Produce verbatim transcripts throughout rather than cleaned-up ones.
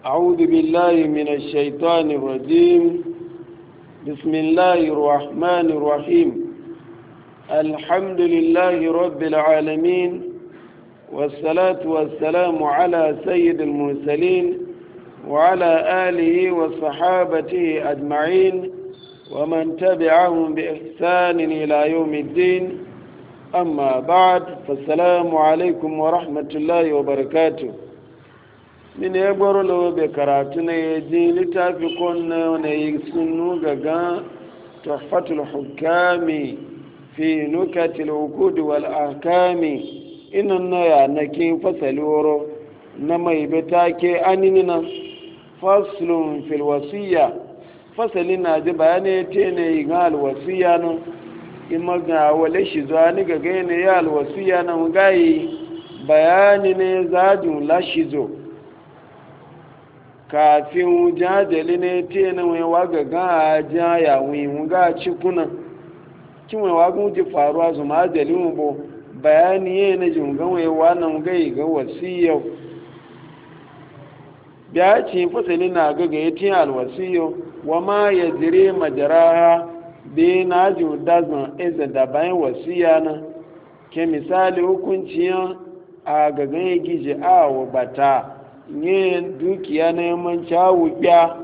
أعوذ بالله من الشيطان الرجيم. بسم الله الرحمن الرحيم. الحمد لله رب العالمين، والصلاة والسلام على سيد المرسلين وعلى آله وصحابته أجمعين ومن تبعهم بإحسان إلى يوم الدين. أما بعد، فالسلام عليكم ورحمة الله وبركاته. من يبر له بكراتنا يجي لتافقون ونيسنو غغا تحفة الحكام في نكت العقود والأحكام. إننا يعني فصلورو نما يبتاكي أننا فصل في الوصية. فصلنا جباني تيني يغال وصية إما wale shi zuwa ni ga gane ya alwasiya na mugayi bayani ne zadun lashizo kafin jajali ne te na wai waga ga jaya wi muga cikuna kin wai waga ji faruwa su ma jali mu bo bayani ne na jungan wai wannan gai ga wasiya biya ci fasali na ga ga yatin alwasiyo wa ma yajri majraha bi na ji dazan eza da bayan wasiya na ke misali hukunciyan a gagan gije a wa bata yin dukiya na yamman cawu biya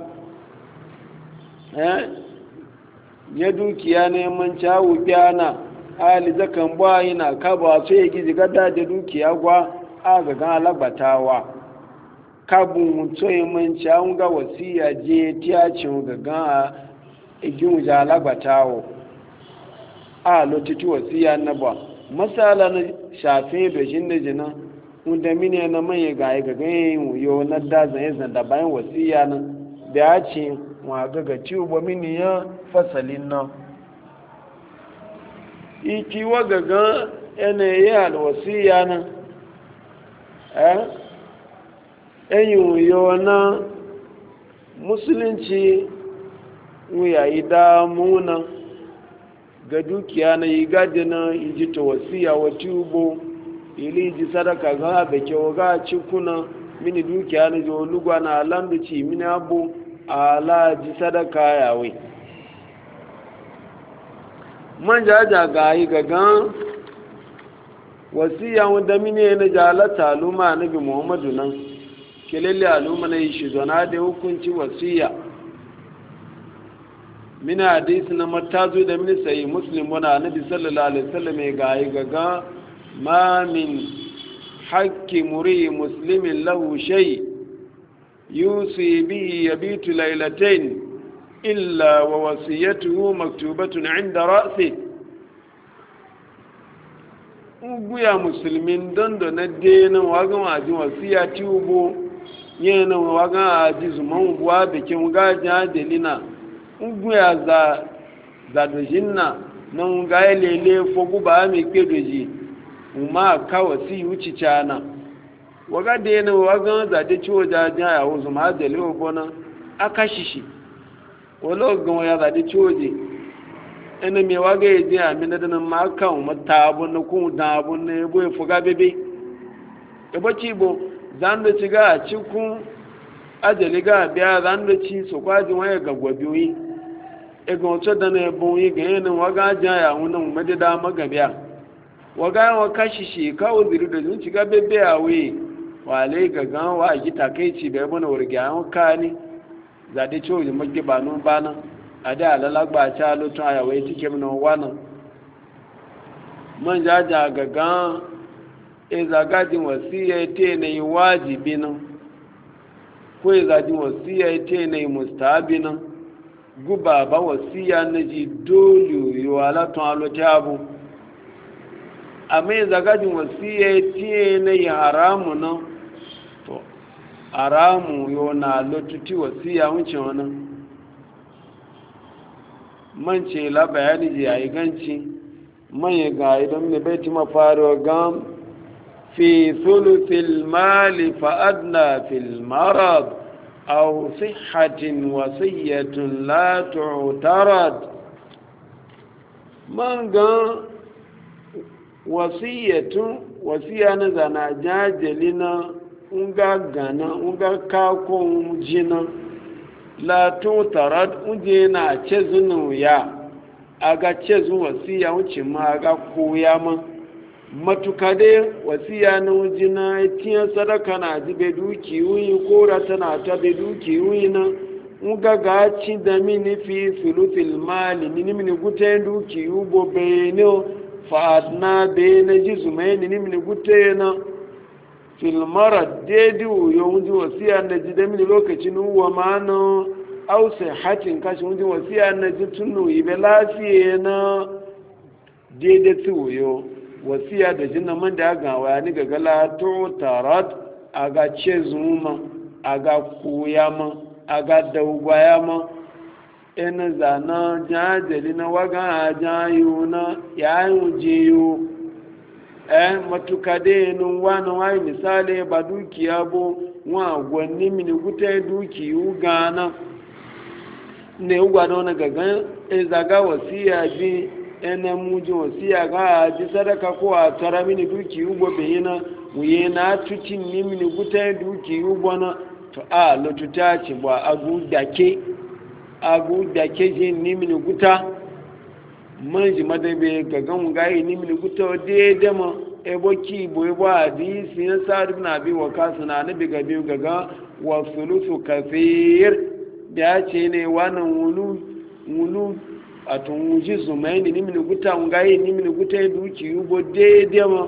ya dukiya na yamman cawu biya na hali zakan ba yana kaba so ya gije gada da dukiya gwa a gagan alabatawa kabun so yamman cawu ga wasiya je tiyacin gagan igin ja lagbatawo a lotuti wasiya na ba masala na shafe da shi da jina wanda mine na manye ga ga ganyen yo na da zan zan da bayan wasiya na da ya ce wa ga ga ciwo ba mini ya fasalin na iki wa ga ga ene ya wasiya na eh enyu yo na musulunci wuya yi damuna ga dukiya na yi gadina iji ta wasiya wa tubo ili ji sadaka ga da kyau ga cikuna mini dukiya na ji olugwa na alambici mini abu ala ji sadaka yawe man jaja ga yi gagan wasiya wanda mini na jalata aluma nabi muhammadu nan kelele aluma na yi shi zana da hukunci wasiya min hadisi na matazu da min sai muslim wana nabi sallallahu alaihi wasallam ya gayi gaga ma min haqqi muri muslimin lahu shay yusi bihi yabitu laylatayn illa wa wasiyatuhu maktubatun 'inda ra'si. uguya muslimin dondo na dena waga waji wasiya tubo yana waga aji zuman buwa bikin gaja delina ugu ya za zadojinna na nga lele fogu ba mi kedoji uma ka wasi uci cana waga de na waga zade ciwo jaja ya wuzu ma da lewo bona akashishi wala gan ya zade ciwo je ene me waga je amina da nan ma ka mu tabu na ku da bu ne bo fuga bebe e bo cibo zando ciga cikun ajali ga biya zando ci so kwaji waya ga gwabiyoyi ega otu da na ebo yi ga yanin waga ajiya ya wunan madida magabiya waga yawa kashi shi kawo ziri da zunci ga bebe a wuyi wale ga gan wa a gita kai ci bai bane wargi a yawon kani zade ciwo yi magi ba nun bana a da alalagba a ca lotun a yawai tike mana wani man jaja ga gan e zagajin wasiya te na yi wajibi nan ko e zagajin wasiya te na yi mustahabi nan guba ba wasiya na ji dole yi walatun alota abu amma yin zagajin wasiya tiye na yi haramu nan to haramu yi na lotuti wasiya wuce wani man ce la bayani ji a yi ganci man yi ga idan ne bai ti mafaro gan fi sulusil mali fa'adna fil marad أو صحة وصية لا تعترض من قال وصية وصية نزنا جاجلنا nga gana nga ka ko jina la to tarat uje na cezunu ya aga cezu wasiya wuce ma aga koya ma matuka dai wasiya na wujina tiyan sadaka na ji be duki wuyi kora tana ta be duki wuyi na nga ga ci da mini fi sulutil mali ni mini gute duki ubo be no fa na be na ji zumai ni mini gute na fil marad dedi yo wuji wasiya na ji da mini lokacin uwa ma no au sai hatin kashi wuji wasiya na ji tunu ibe lafiye na dede tuyo wasiya da jinna man da ga waya ni ga gala to tarat aga chezuma aga kuyama aga daugwayama ina zana jajali na waga ajayuna yayin jiyo eh matuka de nun wani wai misali ba dukiya bo wa gwanni mini gutai duki ugana ne ugwa na gaga e zaga wasiya bi ene muji wasiya ga ji sadaka ko a tara mini duki ugbo bayina wuye na tutin ni mini gutai duki ugbo na to a lotuta ci ba agu dake agu dake ji ni mini guta manji madabe gaga mun ga ni mini guta de de ma e boki bo e ba hadisi ya sa'd ibn abi waqas na nabi ga biyu gaga wa sulusu kathir da ce ne wannan wulu wulu a tun wuji zumai ni mini guta ngai ni mini guta duki yubo daidai ma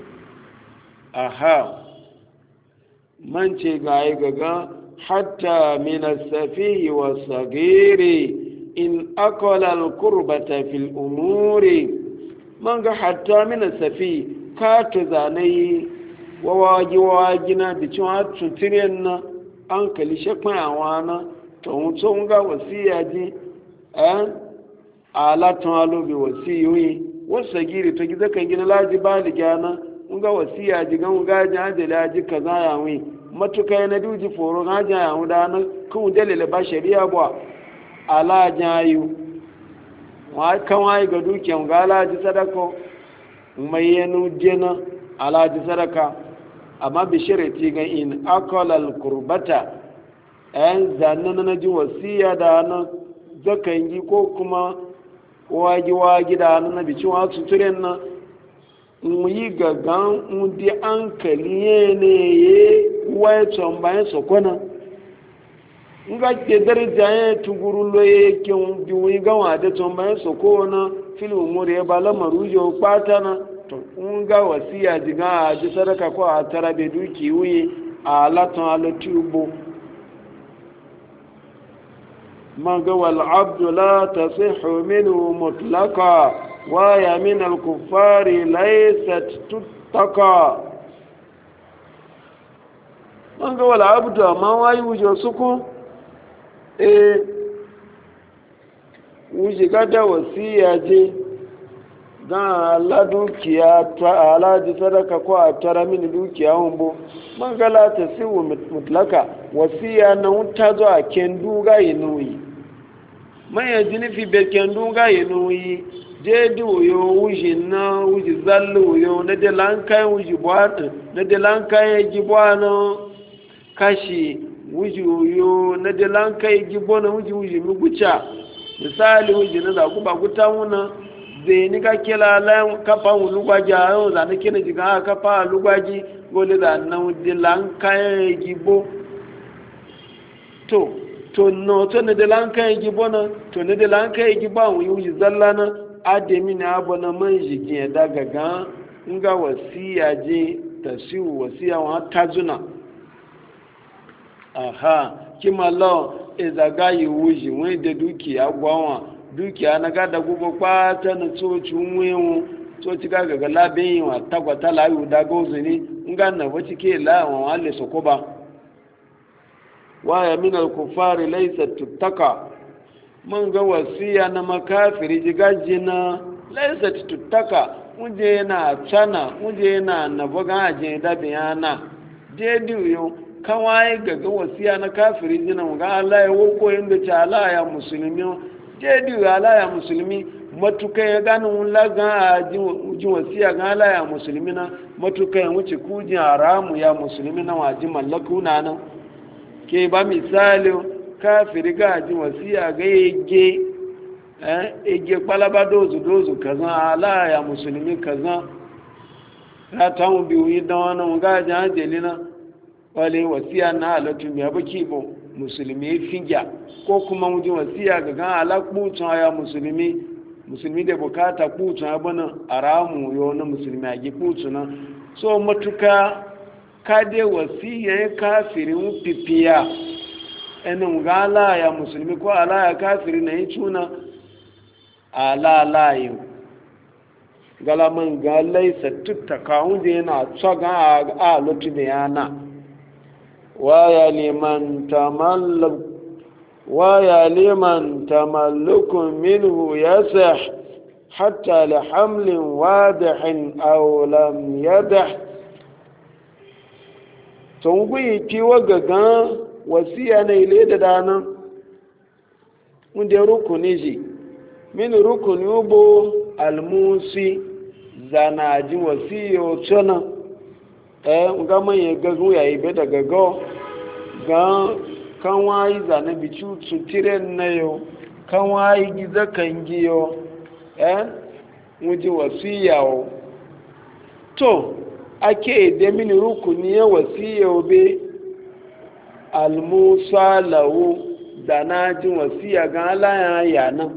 aha man ce ga yi gaga hatta min as-safihi was-saghiri in aqala al-qurbata fil umuri man ga hatta min as-safi ka to zanai wawaji wawaji na bicin hatun tiren na an kali shekwan awana to mutum ga wasiya ji eh alatun alobi wasiyoyi wasu giri to gida kan gina laji ba da gyana mun ga wasiya ji gan gaji hajjali haji ka za ya wi matuka na duji foro haji ya wu da na kun dalile ba shari'a ba ala jayu wa kan wai ga dukiyan ga alaji sadaka mai yanu jena alaji sadaka amma bi sharati ga in akala al qurbata an zanna na ji wasiya da na zakan yi ko kuma wagi-wagi da na bicin wasu turen na mu yi gaggan ndi an kaliye ne ye waye tson bayan sokona nga ke darja ya tuguru lo ye ke biwi gawa da tson bayan sokona fil umuri ya bala marujo patana to nga wasiya diga ji sadaka ko a tarabe duki wi a laton alatubo من قوى العبد لا تصح منه مطلقا ويا من الكفار ليست تتقى من قوى العبد ما واي وجه سكو ايه وجه قد وسيا dan ala dukiya ta ala ji sadaka ko a tara mini dukiya humbo man gala ta siwu mutlaka wasiya na wuta zo a kendu ga yinuyi man ya jini fi be kendu ga yinuyi je di uyo wuji na wuji zallu uyo na de lankai wuji bwana na de lankai ji bwana kashi wuji uyo na de lankai ji bwana wuji wuji mugucha misali wuji na da ku ba gutawuna zai ni ka kila lan kafa lugwaji a yau zane kina jiga kafa lugwaji gole da nan dilan kayan gibo to to no to ne dilan kayan gibo na to ne dilan kayan gibo an yi zalla na ademi na abu na man jigin daga ga nga wasiya je tasiu wasiya wa tazuna aha kima law ezaga yi wuji wani da duki agwawa dukiya na gada gugu kwata na tsoci nwewu tsoci gaga ga labin yi wa tagwata layu da gozu ne nga na wace ke la'awan wale su kuba waya min al-kufari laysa tuttaka man ga wasiya na makafiri jigaji na laysa tuttaka muje na tsana muje na na buga aje da biyana je diyo kawai ga wasiya na kafiri jina ga Allah ya woko inda ta Allah ya musulmi jadi ala ya musulmi matuka ya ganin laga a jin wasiya ga alaya musulmi na matuka ya wuce kujin haramu ya musulmi na waji mallakuna nan ke ba misali kafiri ga jin wasiya ga yage eh ege kwalaba dozu dozu kaza alaya musulmi kaza ta tamu biyu yi don wani ga jan jelina wale wasiya na halatu mai baki bo musulmi fingya ko kuma wujin wasiya ga gan alakbucin ya musulmi musulmi da bukata kucin abin aramu yau na musulmi a gi kucina so matuka kade wasiya ya kafirin pipiya enin ga alaya musulmi ko alaya kafiri na yi cuna alalayin galaman ga laisa tuttaka wunde yana tsogon a lotu da yana waya liman tamallak waya liman tamallukun minhu yasah hatta li hamlin wadihin aw lam yadah tun guyi kiwa gaga wasiya na ile da dana wunde rukuni ji min rukuni ubo almusi zanaji wasiyo tsona eh nga manye gagu ya ibe da gago ga kan wayi zane bicu tutiren na yo kan wayi giza kan giyo eh wuji wasiyawo to ake da min rukuni ya wasiyo be almusa lawo zanaji wasiya ga ala ya nan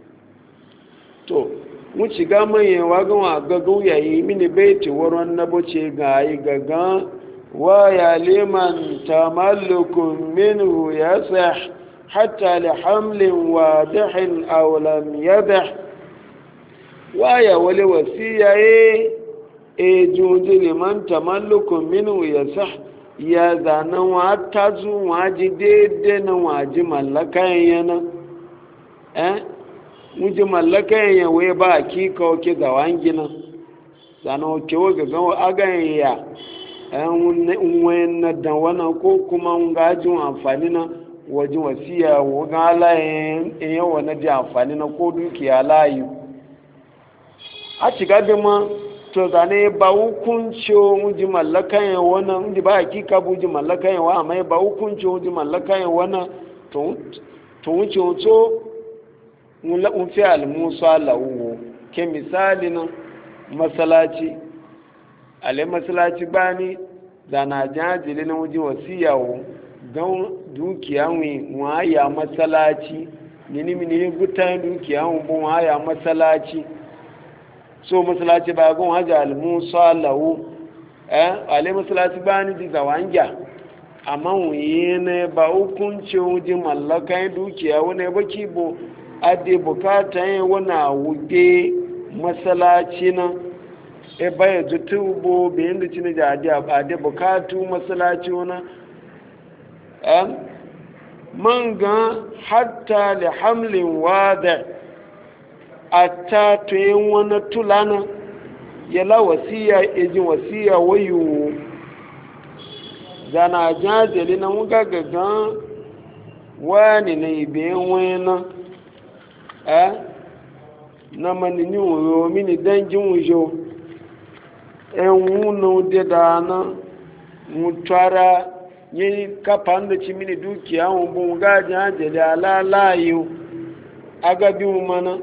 to wuce ga manyewa gawa gaggau yayi mini baiti wurin na buce ga yi gaga wa ya liman tamallukun minhu ya sah hatta li hamlin wadihin aw lam yadah wa ya wale wasiya ye e junji liman tamallukun minhu ya sah ya zana wa tazu waji daidai na waji mallakan yana eh muje mallaka ya we ba ki ka oke ga wangina sano ke wo ga ga agan ya an unwen da wana ko kuma ngajin amfani na wajin wasiya wo ga layin in yawa na ji amfani na ko dukiya layu a ciga da ma to zane ba hukunci muje mallaka ya wana muje ba ki ka buje mallaka ya wa amma ba hukunci muje mallaka ya wana to to wuce to mun fi almusa lawo ke misali nan masalaci ale masalaci bani da na jajile na wajen wasiyawo don dukiya wa ya masalaci nini mini gutan dukiya wa ya masalaci so masalaci ba gon haja almusa lawo eh ale masalaci bani di zawanja amma wuyi ne ba hukuncin wajen mallakan dukiya wani baki bo ade bukata yin wana wuge masalaci na e baya zutu bo bayan da cini da ade ade bukatu masalaci wana an man ga hatta li hamlin wada atta to yin wani tulana yala wasiya ejin wasiya wayo zana jajali na wuga gaga wani na ibe wani eh na manini wo mini danjin wujo en wunu de dana mutara yi kapan da ci mini dukiya mu bun ga jaje da lalayo aga bi mu mana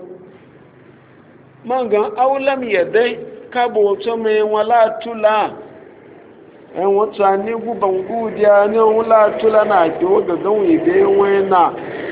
manga aulam yadai ka bo to me wala tula en wata ni guban gudiya ne wala tula na ki wo ga gan wi be wena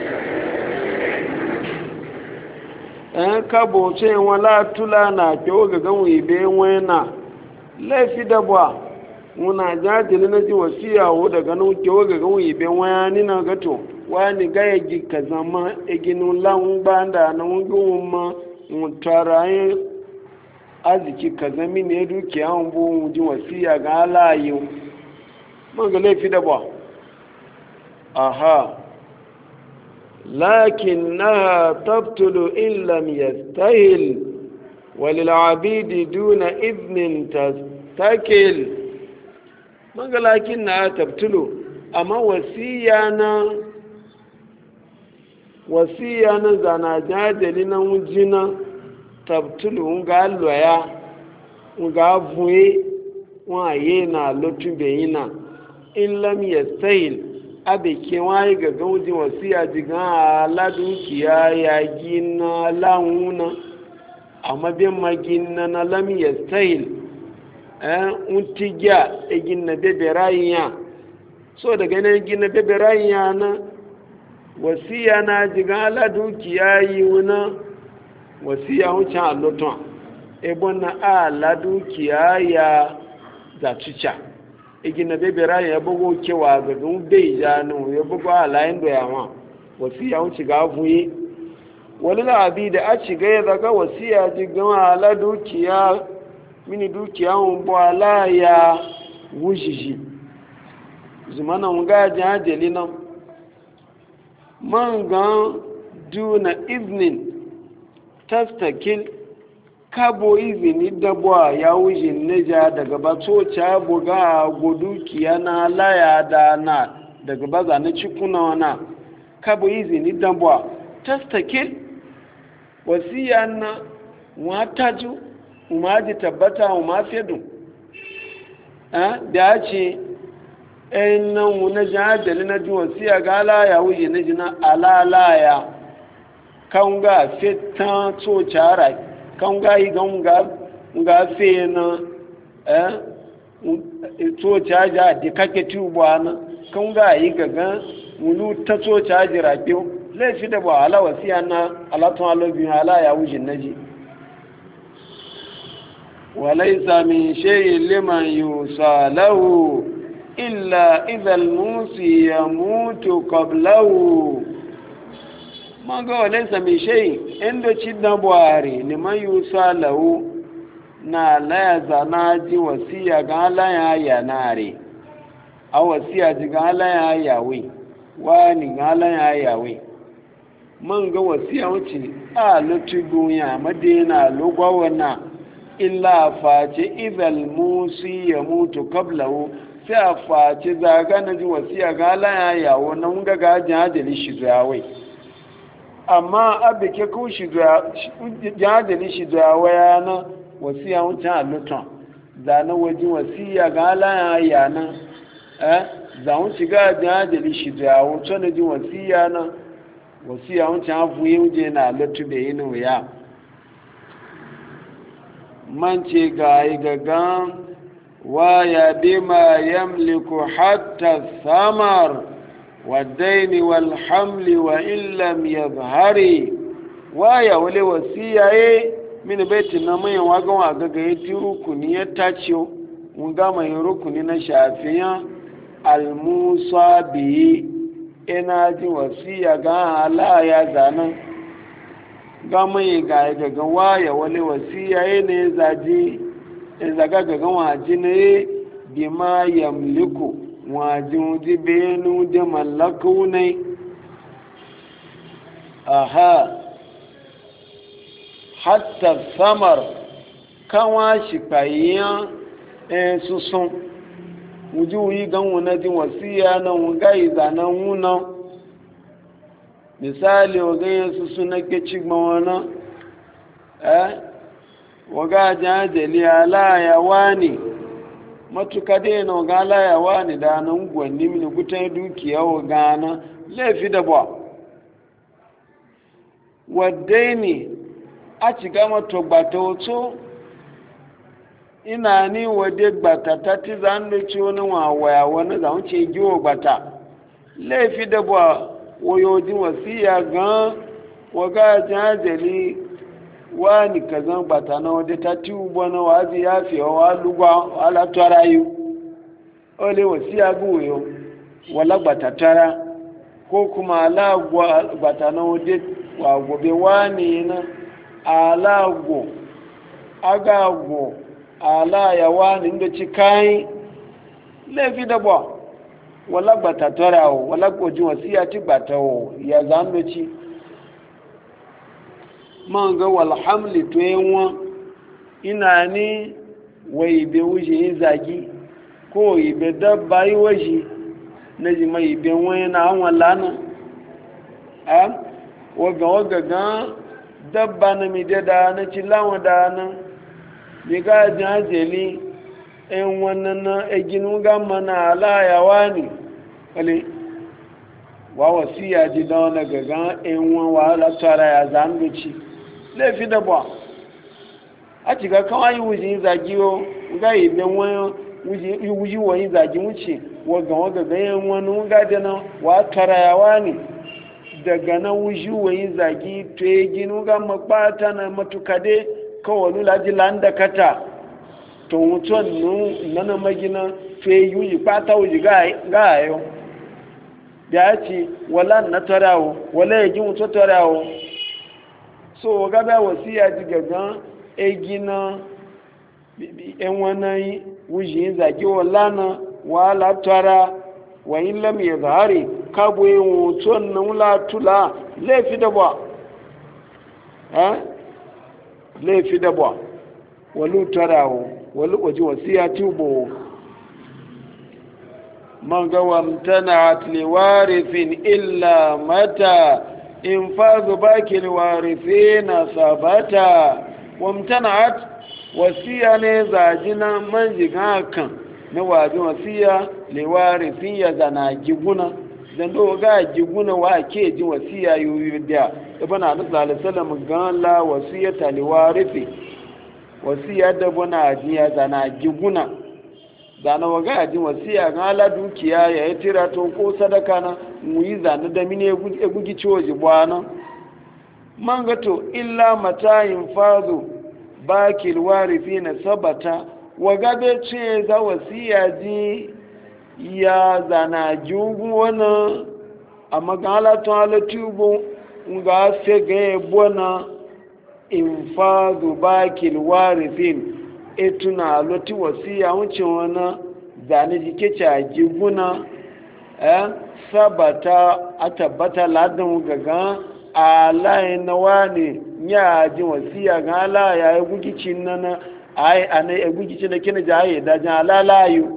en ka bo ce wala tula na ke o ga gan ibe wena laifi da ba muna jajili na ji wasiya wo daga nan ke o ga gan ibe wena ni na gato wani ga ya gi ka zama eginu lan banda na mun ma mutaraye aziki ka zami ne dukiya an bo mu ji wasiya ga alayo mun ga laifi da ba aha لكنها تبطل إن لم يستهل وللعبيد دون إذن تستكل ما قال لكنها تبطل أما وسيانا وسيانا زنا جادلنا وجنا tabtulu nga loya nga vuye wa ye na lotu beyina in lam yastahil abe ke wani ga gauji wasiya jiga la dukiya ya gina launa amma bin magina na lam yastahil eh untiga e gina bebe rayya so daga ne gina bebe rayya na wasiya na jiga la dukiya yi wuna wasiya wuce a loton ebe na a la dukiya ya zatuca igina bebera ya bugo kewa ga gun bai janu ya bugo alayin da yawa wasiya wuce ga fuyi wani labi da a ci gaya daga wasiya ji gama ala dukiya mini dukiya mun bo ala ya wujiji zumana mun ga jajeli nan man ga duna iznin tastakil kabo izini dabuwa ya wuce nija daga batoca buga gudukiya na laya da na daga baza na cikuna wana kabo izini dabuwa tastakil wasiya na wataju umaji tabbata umafidu da ya ce ɗayan nan wuna jihadali na ji wasiya ga laya wuce na jina alalaya kan ga fitan tsocara kan ga yi gan ga fe na eh tsocara da kake tubuwa na kan ga yi gaga mulu ta tsocara rafiyo laifi da ba ala wasiya na alatun alobin ala ya wuce naji walaisa min shayin liman yusa lahu illa idhal musi ya mutu qablahu manga walaisa min shayin inda ci dan buhari liman yusa lahu na laya zana ji wasiya ga alaya ya nare a wasiya ji ga alaya yawe wani ga alaya yawe man ga wasiya wuce a lutubu ya madina lugwawana illa face idhal musi ya mutu kablahu sai a face zaga na ji wasiya ga alaya yawo na nga ga jihadali shi zuwawai amma abu ke kun shi jihadali shi zuwawai yana wasiya wuce a lutan zane wajen wasiya ga alaya yana eh za mu shiga jihadali shi zuwawai to na ji wasiya na wasiya wuce hafu yi wuce na lutu da yi nuya man ce ga yi gagan waya bima yamliku hatta samar wadaini walhamli wa illam yadhhari waya wale wasiya ye min baiti na mai wagan waga ga yi rukuni ya tace mun ga mai rukuni na shafiya almusa bi ina ji wasiya ga ala ya zanan ga mai ga ga waya wale wasiya ye ne zaji zaga ga waji ne bima yamliku wajin ji benu da mallaku ne aha hatta samar kawa shi fayiyan eh susun wuju yi gan wuna ji wasiya na wuga izanan wuna misali waga yin susun na ke cigma wana eh waga jajali alaya wani matuka dai na waga alaya wani da nan gwanni mini gutan dukiya waga na laifi da ba wadda ne a ci gama to gbata wato ina ni wadda gbata ta ti zan da ci wani wawaya wani zan ce giwo gbata laifi da ba wayoyin wasiya gan waga jajali wani kazan bata na wadda ta ti ugbo na wazi ya fi wa lugwa ala tara yi ole wasi aguyo wala bata tara ko kuma ala bata na wadda wa gobe wani na ala go aga go ala ya wani inda ci kai lefi da ba wala bata tara o wala gojin wasi ya ti bata o ya zan ci man ga walhamli to yanwa ina ni wai be wuce yin zagi ko ibe dabba yi waje na ji mai ibe wani na an wala na a waga waga ga dabba na mi da da na ci lawa da na mi ga jajeli en wannan na eginu ga mana ala ya wani wale wa wasiya ji da wani gaga en wan wa la tsara ya zanguci laifi da ba a ci ga kawai wuji zagiyo ga idan wani wuji wuji wani zagi wuce wa ga wa ga yan wani ga da na wa tsara ya wani daga na wuji wani zagi to eginu ga makpata na matukade kawai laji landa kata to mutum nana magina fe yuyi pata wuji ga ayo da ya ce wala na tarawo wala ya ji mutu tarawo so gaba wasiya ji gagan egina yan wani wuji zagi wala na wala tara wa in lam ya zahari kabo yin mutum na wula tula laifi da ba laifi da ba walu tarawo walu waje wasiya tubo man ga wamtana'at liwarithin illa mata in fazu baki liwarithina sabata wamtana'at wasiya ne zajina man jiga kan na waje wasiya liwarithin ya zana giguna dan do ga giguna wa ke ji wasiya yoyo da ibn anas sallallahu alaihi wasallam ga la wasiyata liwarithi wasiya da buna jiya zana giguna zana waga ajin wasiya ga ala dukiya ya yi tira to ko sadaka na muyi zana da mine ya gugi ciwo jibwana man ga to illa matayin fazu bakil warifi na sabata waga bai ce za wasiya ji ya zana jugu wani a magalatun halatubu ga fe ga ya buwana infadu bakil warifin etuna loti wasiya wuce wani zane jike caji guna eh sabata a tabbata ladan gaga alayin na wani ya ji wasiya ga ala ya yi gugicin nana ai ana ya gugicin da kina jaye dajin alalayu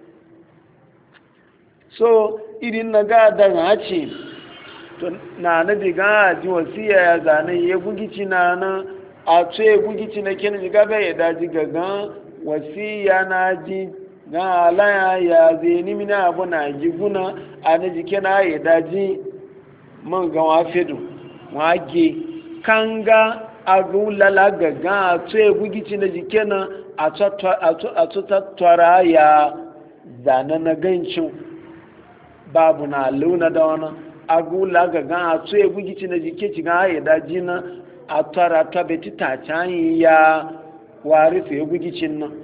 so irin na ga daga ce na na diga ji wasiya ya zane ya gugici na na a ce gugici na kenan jiga bai ya daji gagan wasiya na ji na alaya ya zeni mina abu na giguna a na jike na ya daji man ga wafedu wage kanga a gulala gagan a ce gugici na jike na a tutattara ya zane na gancin babu na launa da wani agula ga gan a tso egwu gici na jike ci gan ya daji na a tara ta beti ta canyi ya wari su egwu gicin nan